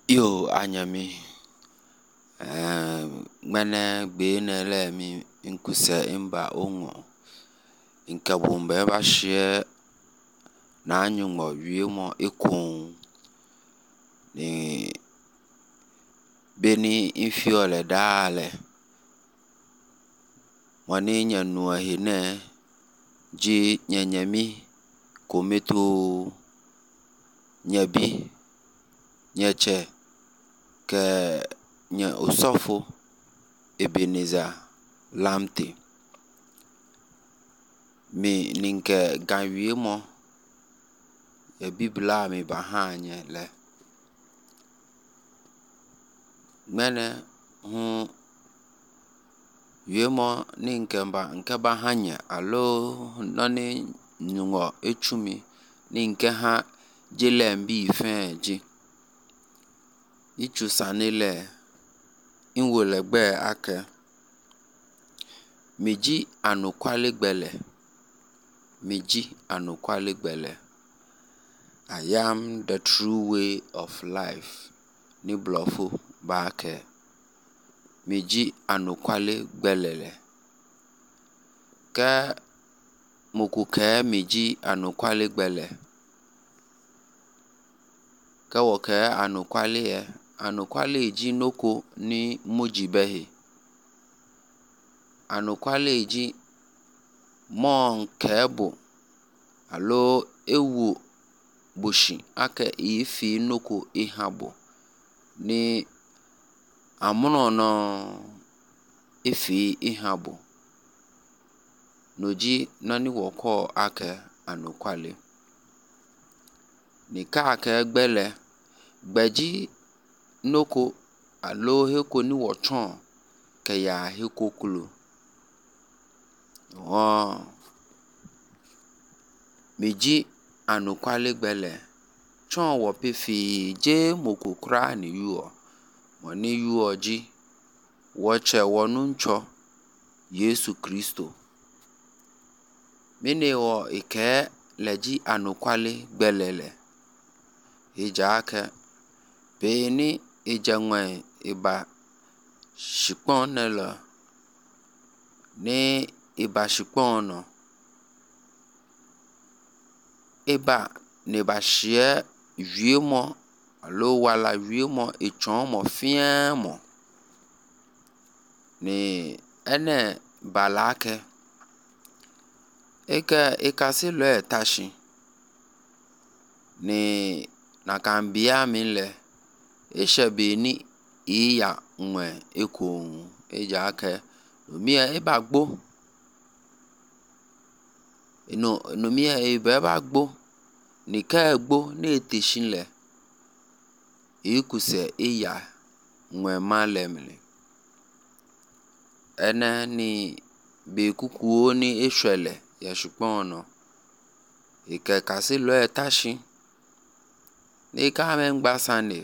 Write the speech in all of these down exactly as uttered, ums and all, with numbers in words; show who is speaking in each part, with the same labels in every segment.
Speaker 1: Yo anyami um gbene gbene le mi nkuse imba ongo nke bombe ba shie na anyumo wiemo ekon ni beni infiole dale wani nyanu hine ji nyanyami kometo nyabi nyeche ke nye osofo Ebenezer Lamte mi ninke ganwie mo e bibla mi bahanye le mene hu wiemo ninke ba nke bahanye alo noni nyungo echumi ninke ha jelembi ifeji ichu sanile inwolegbe ake miji anukwale gbele miji anukwale gbele I am the true way of life ni blofo baake miji anukwale gbelele ka mokuke miji anukwale gbele ka woke anukwale ye anukwale ji noko ni mojibehi anukwale ji mon kebo alo ewu bushi ake ifi noko ihabo ni amuno no ifi ihabo noji nani woko ake anukwale ni ka ake gbele gbeji noko alo heko ni wochon ke ya heko kulu oh miji anukwale gbele chon wo pefi je mokokra ni yuo woni yuo ji woche wonu ncho Yesu Kristo mene wo ike leji anukwale gbelele ijake beni ijangwe iba shipon nela ni iba shipon no iba ne ba shie wiemo alo wala wiemo echon mo fien mo ni ene balake eke ikasi lo etashi ni nakambia minle ishebeni iya nwe ekon ejake omia ibagbo ino nomia ibagbo ni ka egbo na eteshinle ikuse iya nwe malemle ene ni be kukuo ni eshwele ya shupono ike kasi lo etashi ni ka mengba sane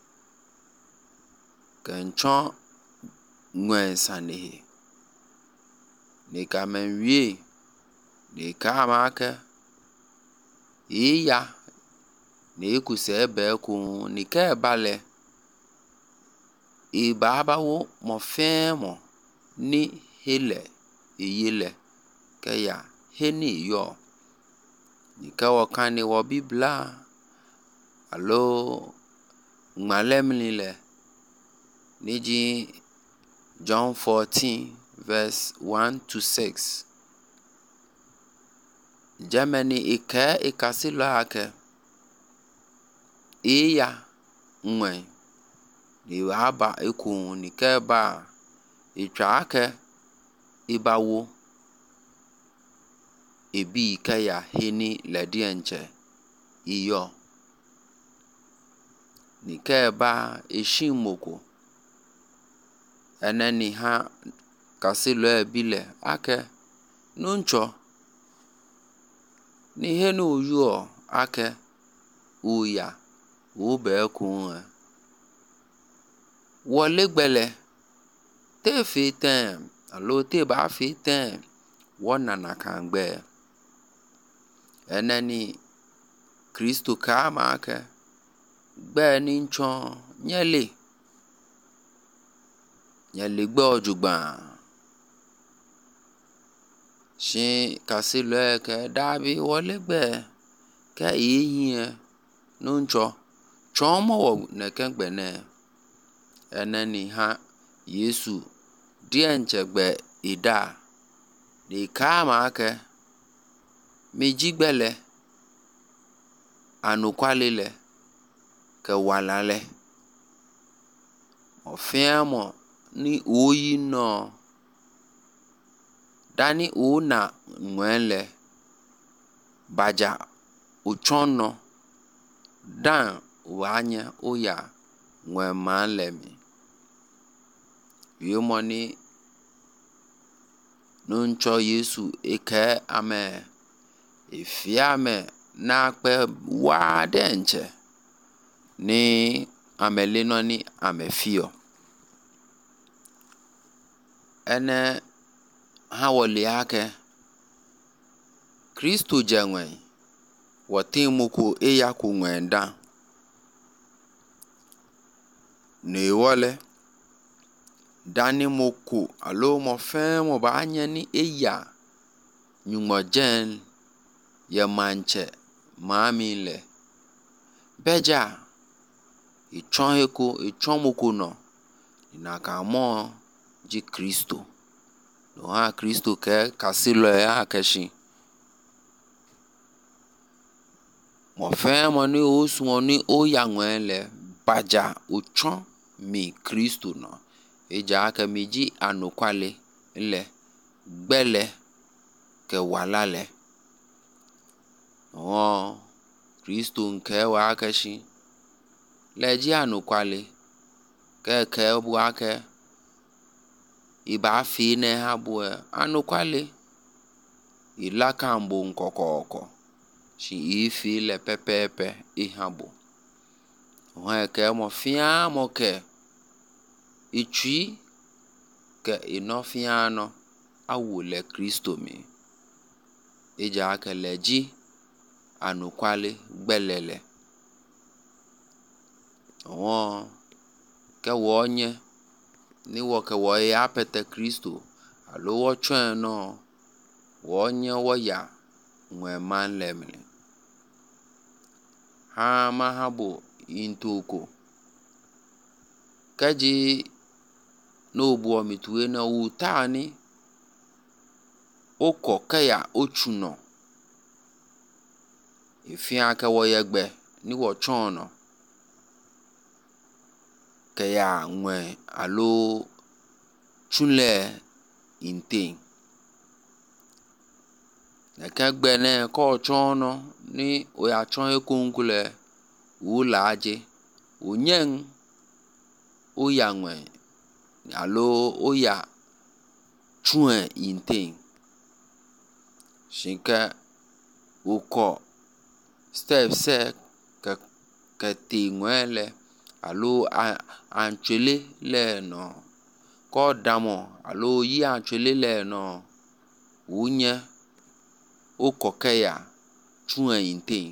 Speaker 1: kenchon nwe sane ni ka menwie ni ka make iya ni ikuse ebe ku ni ka bale ibabawo mo femo ni hele iyele ke ya heni yo ni ka wakani wo bibla alo ngalemlile niji John fourteen verse one to six Germany ike ikasilo ake iya nwe ni waba ekun ni keba itwa ake ibawo ebi kaya heni ledienche iyo ni keba eshimoko eneni ha kasilo ebile ake nuncho ni henu yuo ake uya ube kun wole gbele te fitem alo te ba fitem wona na kangbe eneni Kristo ka ma ake gbe ni nchon nyele nyele gbe ojugba shi kasi lo ke dabi wole gbe ke yiyin no ncho chomo wo ne ke gbe ne eneni ha Yesu die nchegbe ida ni kama ake mejigbele anukwalile ke walale ofiamo ni oyi no dani una nwele baja uchono dan wanya oya nwe malemi yomoni nuncho Yesu eke ame ifiame na pe wa denche ni amelino ni amefio ene ha wole yake Kristo jenwe watimuku eya ku nwenda ne wole dani moku alo mo fe mo ba anya ni eya nyumo jen ye manche mamile beja ichon eko ichon moku no inaka mo ji Kristo no ha Kristo ke kasilo ya keshi mo fe mo ni osu ni oya nwele baja uchon mi Kristo no eja aka miji anukwale le gbele ke walale o Kristo nke wa akashi leji anukwale ke ke bu ake iba fi ne ha bu anukwale ilaka mbo nkokoko shi ifi le pepepe ihabo o ke mo fia mo ke ichi ke inofiano awule Kristo mi eja aka leji anukwale gbelele o ke wonye ni wo ke wo ya pete Kristo alo wo twen no wonye wo ya nwe man lemle ha mahabo intoko kaji no buo mitue na utani oko kaya ochuno ifia ka wo yegbe ni wo chono kaya nwe alo chule inte na kagbe ne ko chono ni o ya chon ekunkule ulaje onyen oya nwe alo oya chue inte shinka uko step se ka ka tingwele alo anchele le no ko damo alo yi anchele le no unye uko kaya chue inte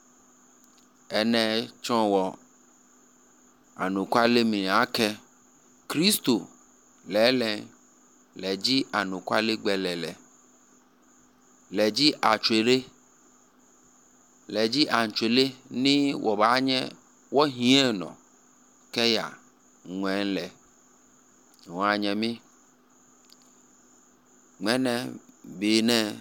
Speaker 1: ene chonwo anukwale mi ake Kristo lele leji anukwale gbelele leji achwere leji anchele ni wobanye wo hieno keya nwele wanye mi mene bine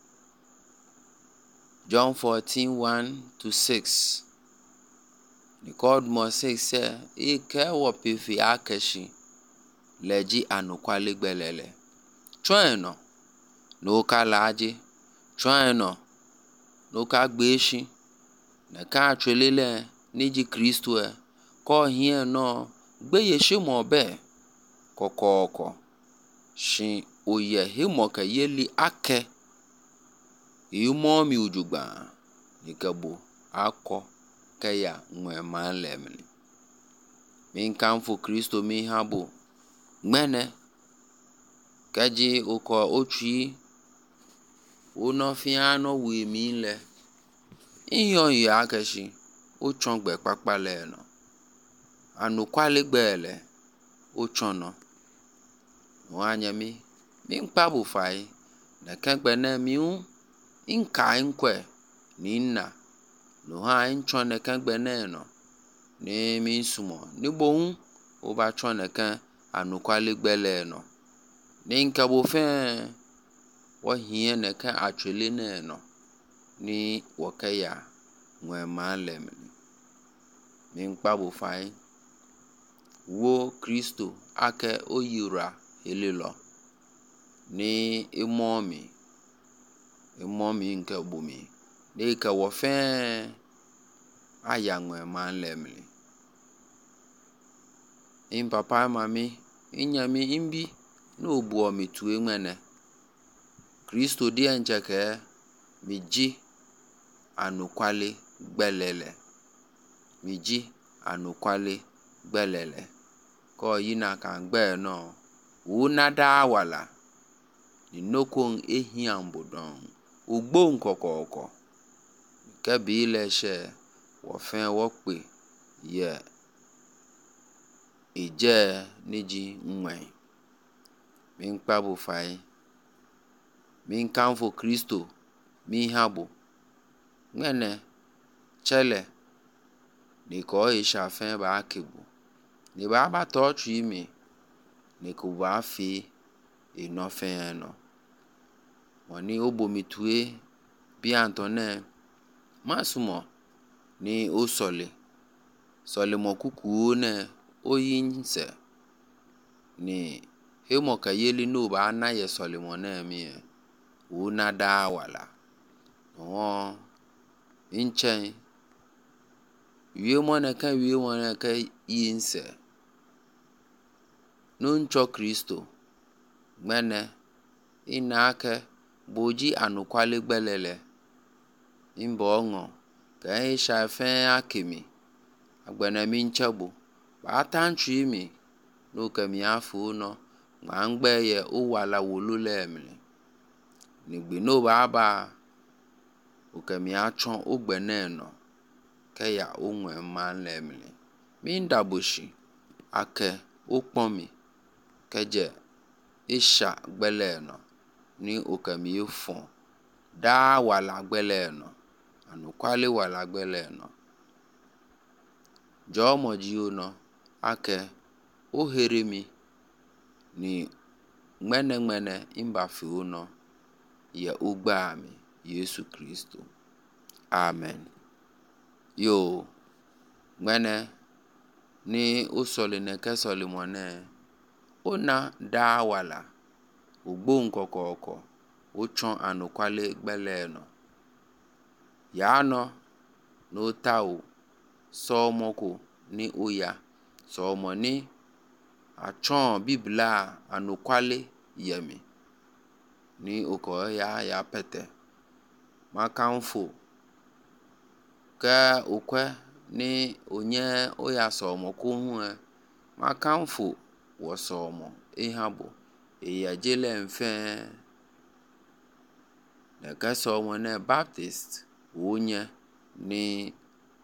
Speaker 1: John fourteen one to six ni God mo six say e ke wo pifi akeshi leji anukwale gbelele choeno no kalaje choeno no ka gbeshi na ka atwelele niji Kristo e ko hie no gbeye shemo be kokoko shi oye himo ka yeli ake yumo mi ujugba nikabo akọ kaya nwe man lemli min kamfu Kristo mi habo mene kaji uko ochi unofiano wi mi le iyo ya keshi o chongbe papale no anukwale gbele ochono wanyami mi nkpabu fai na kengbe na miu inka inkwe ninna no ha incho na kengbe na no ni mi sumo ni bohun o ba cho na kan anukwale gbele no ni nka bo fe wo hie na kan atwele na no ni wakaya nwe ma lem mi nkpabu fai wo Kristo ake oyira elelo ni imomi imomi nke bumi ni ka wo fe aya nwe ma lemli in papa mami inyami imbi no buo mi tu enwene Kristo di enjeke miji anukwale gbelele miji anukwale gbelele ko yina kan gbe no una da wala inokon ehiambodon ugbo nkokoko ke bi le se wo fen wo pe ye ije niji nwen min kpabu fai min kanfo Kristo mi habo ngene chele ni ko isha fen ba akibu ni ba ba to twi mi ni ko ba fi ino fen no woni obomi tuwe bi antone masumo ni o sole sole mo kuku ne oyinse ni hemo kayeli no ba na ye sole mo na mi una da wala no inchen wie mo na kan wie mo na kan yinse no ncho Kristo mene inake boji anukwale gbelele imbo ongo ka isha fen akimi agbena mi nchabo ba tantri mi no kami afu no ma ngbe ye o wala wolule mi ni gbe no ba ba o kami achon ogbene no ke ya onwe ma lemli mi ndaboshi ake opon mi keje isha gbele no ni okami efon da wala gbele no anukwale wala gbele no jo moji no ake ohere mi ni mene mene imbafi uno ya ugba mi Yesu Kristo amen yo mene ni usole ne kesole mone ona da wala ugbo nkokoko ochon anukwale gbele no ya no no tawo so moko ni oya so mo ni achon bibla anukwale yemi ni oko ya ya pete makanfo ka okwe ni onye oya so moko hu makanfo wo so mo ehabo eya jele mfe na ka so mo na Baptist onye ni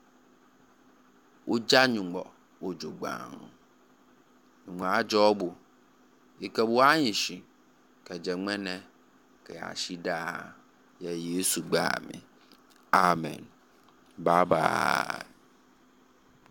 Speaker 1: ojanyumbo ojogban nwa ajobu ikabu anyishi ka jemene ka ashida ya Yesu gba mi amen bye bye.